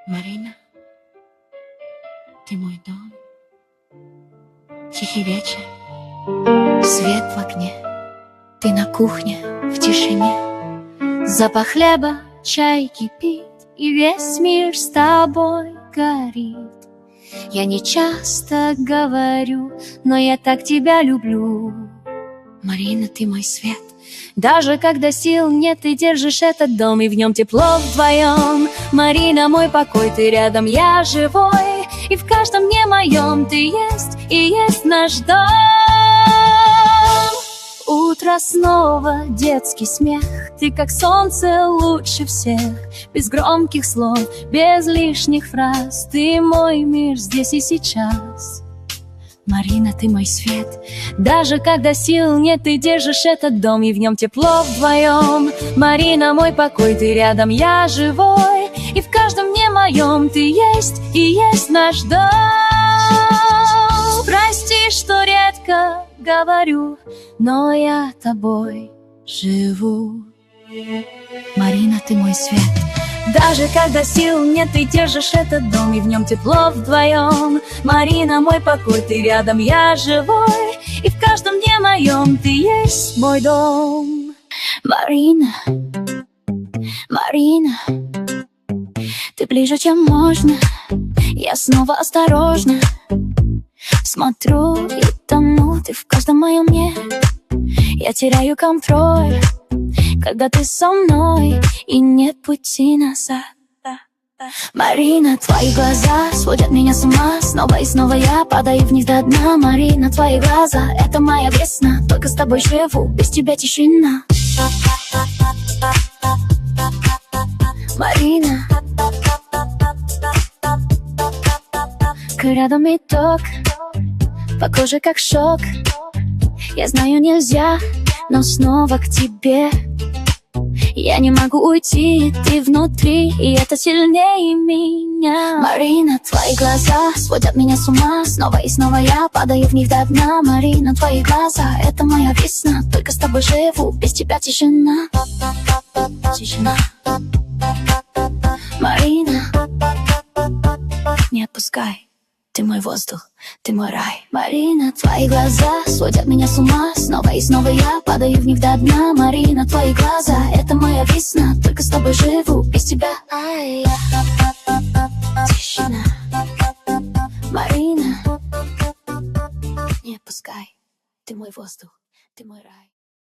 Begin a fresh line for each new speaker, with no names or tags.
Марина, ты мой дом. Тихий вечер, свет в окне, ты на кухне в тишине. Запах хлеба, чай кипит, и весь мир с тобой горит. Я не часто говорю, но я так тебя люблю. Марина, ты мой свет. Даже когда сил нет, ты держишь этот дом, и в нем тепло вдвоем. Марина, мой покой, ты рядом, я живой, и в каждом дне моем ты есть, и есть наш дом. Утро снова, детский смех, ты как солнце лучше всех. Без громких слов, без лишних фраз, ты мой мир здесь и сейчас. Марина, ты мой свет. Даже когда сил нет, ты держишь этот дом, и в нем тепло вдвоем. Марина, мой покой, ты рядом, я живой, и в каждом дне моем ты есть, и есть наш дом. Прости, что редко говорю, но я тобой живу. Марина, ты мой свет. Даже когда сил нет, ты держишь этот дом, и в нем тепло вдвоем. Марина, мой покой, ты рядом, я живой, и в каждом дне моем ты есть мой дом. Марина, Марина, ты ближе, чем можно. Я снова осторожно смотрю и тону, ты в каждом моем «нет». Я теряю контроль, когда ты со мной, и нет пути назад. Марина, твои глаза сводят меня с ума. Снова и снова я падаю в них до дна. Марина, твои глаза — это моя весна. Только с тобой живу, без тебя тишина. Марина, рядом и ток, по коже как шок. Я знаю, нельзя, но снова к тебе. Я не могу уйти, ты внутри, и это сильнее меня. Марина, твои глаза сводят меня с ума. Снова и снова я падаю в них до дна. Марина, твои глаза — это моя весна. Только с тобой живу, без тебя тишина. Тишина. Марина, не отпускай. Ты мой воздух, ты мой рай. Марина, твои глаза сводят меня с ума. Снова и снова я падаю в них до дна. Марина, твои глаза — это моя весна. Только с тобой живу, без тебя тишина. Марина, не отпускай. Ты мой воздух, ты мой рай.